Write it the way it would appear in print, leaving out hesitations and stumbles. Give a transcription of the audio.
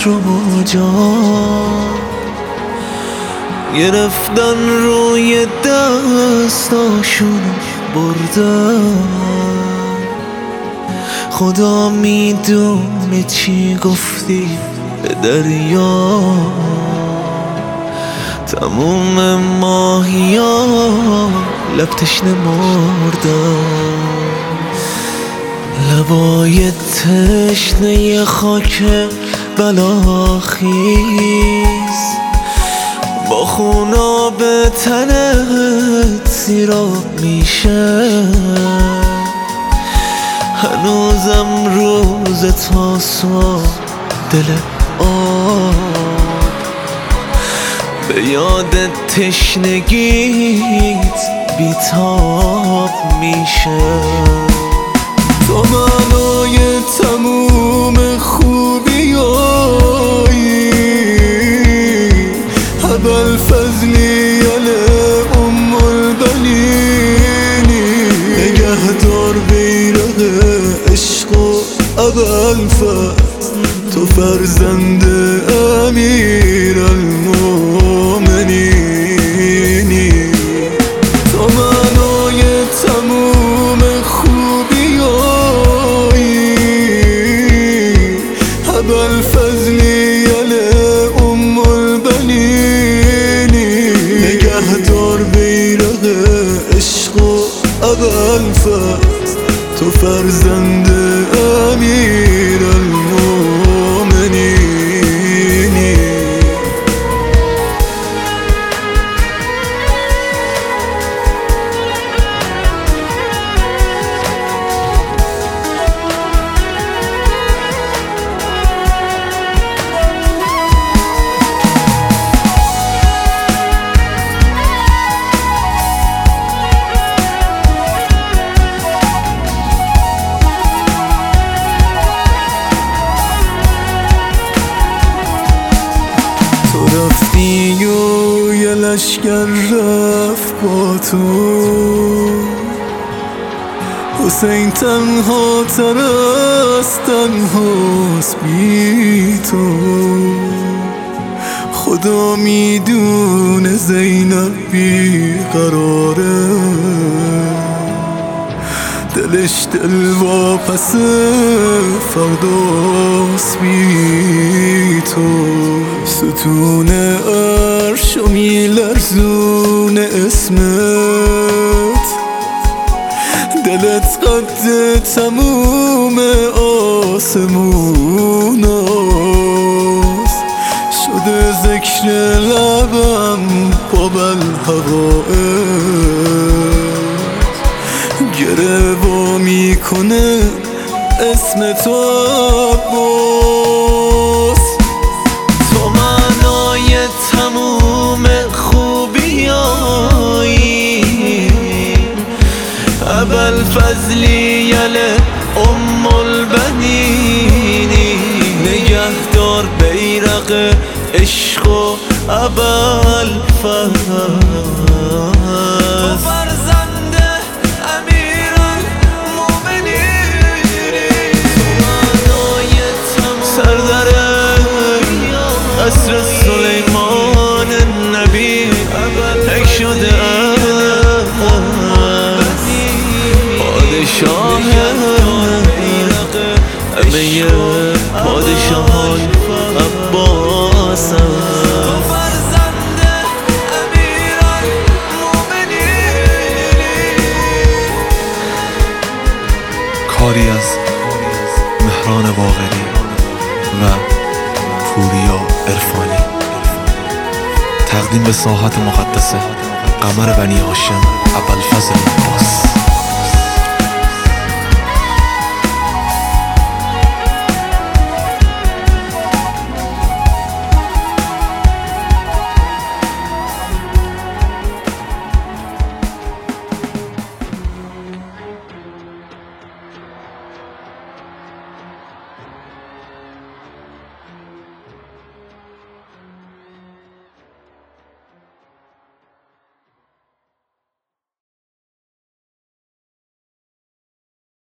رو با جا گرفتن، روی دستاشون بردن. خدا میدونه چی گفتی به دریا، تموم ماهیا لب تشنه مردن. لبای تشنه خاک بلاخیز با خونا به تنت سیراب میشه. هنوزم روز تاسوعا دل آب به یاد تشنگیت بیتاب میشه. تو معنای تموم خوبیایی، ابوالفضلی ام البنینی. نگهدار بیرق عشق و ابوالفضل، تو فرزند امیرالمومنینی. تو معنای تموم خوبیایی، ابوالفضلی ام البنینی. نگهدار بیرق عشق و ابوالفضل، تو فرزند امیرالمومنینی. رفتی و یه لشگر رفت با تو، حسین تنها تر از تنهاست بی تو. خدا میدونه زینب بی قراره، دلش دل واپس فرداست بی تو. ستون عرش و میلرزون اسمت، دلت قد تموم آسموناست. شده ذکر لبم قابل هوایت، گره وا میکنه اسم تو عباس. تو معنای تموم خوبیایی، ابوالفضلی ام البنینی. نگهدار بیرق عشق و ابوالفضل، قصر سلیمان نبی تک شده پادشاه، همه پادشاهان عباسم. کاری از مهران باقری و پوریا عرفانی، تقدیم به ساحت مقدسه قمر بنی هاشم ابوالفضل عباس.